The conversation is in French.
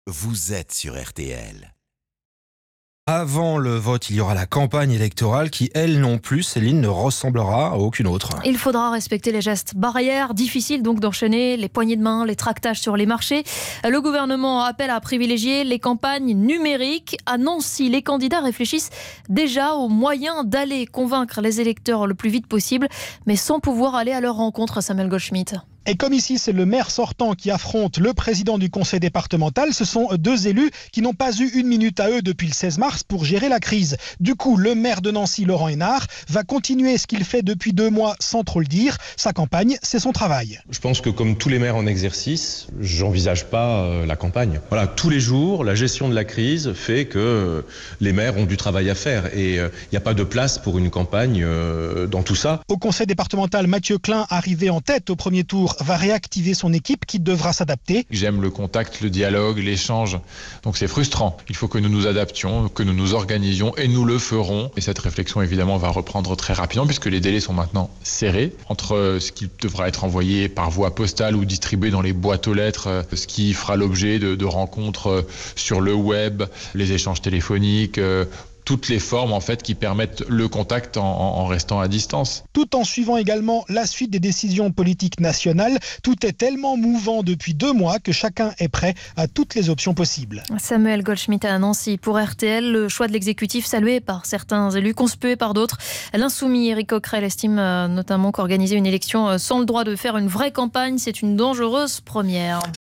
vous êtes sur RTL. Avant le vote, il y aura la campagne électorale qui, elle non plus, Céline, ne ressemblera à aucune autre. Il faudra respecter les gestes barrières. Difficile donc d'enchaîner les poignées de main, les tractages sur les marchés. Le gouvernement appelle à privilégier les campagnes numériques. À Nancy, les candidats réfléchissent déjà aux moyens d'aller convaincre les électeurs le plus vite possible, mais sans pouvoir aller à leur rencontre, Samuel Goldschmidt. Et comme ici, c'est le maire sortant qui affronte le président du conseil départemental, ce sont deux élus qui n'ont pas eu une minute à eux depuis le 16 mars pour gérer la crise. Du coup, le maire de Nancy, Laurent Hénard, va continuer ce qu'il fait depuis 2 mois sans trop le dire. Sa campagne, c'est son travail. Je pense que comme tous les maires en exercice, j'envisage pas la campagne. Voilà, tous les jours, la gestion de la crise fait que les maires ont du travail à faire et il n'y a pas de place pour une campagne dans tout ça. Au conseil départemental, Mathieu Klein, arrivé en tête au premier tour, va réactiver son équipe qui devra s'adapter. J'aime le contact, le dialogue, l'échange. Donc c'est frustrant. Il faut que nous nous adaptions, que nous nous organisions et nous le ferons. Et cette réflexion évidemment va reprendre très rapidement puisque les délais sont maintenant serrés entre ce qui devra être envoyé par voie postale ou distribué dans les boîtes aux lettres, ce qui fera l'objet de rencontres sur le web, les échanges téléphoniques, toutes les formes en fait qui permettent le contact en restant à distance. Tout en suivant également la suite des décisions politiques nationales, tout est tellement mouvant depuis 2 mois que chacun est prêt à toutes les options possibles. Samuel Goldschmidt à Nancy pour RTL. Le choix de l'exécutif salué par certains élus, conspué par d'autres. L'insoumis Éric Coquerel estime notamment qu'organiser une élection sans le droit de faire une vraie campagne, c'est une dangereuse première.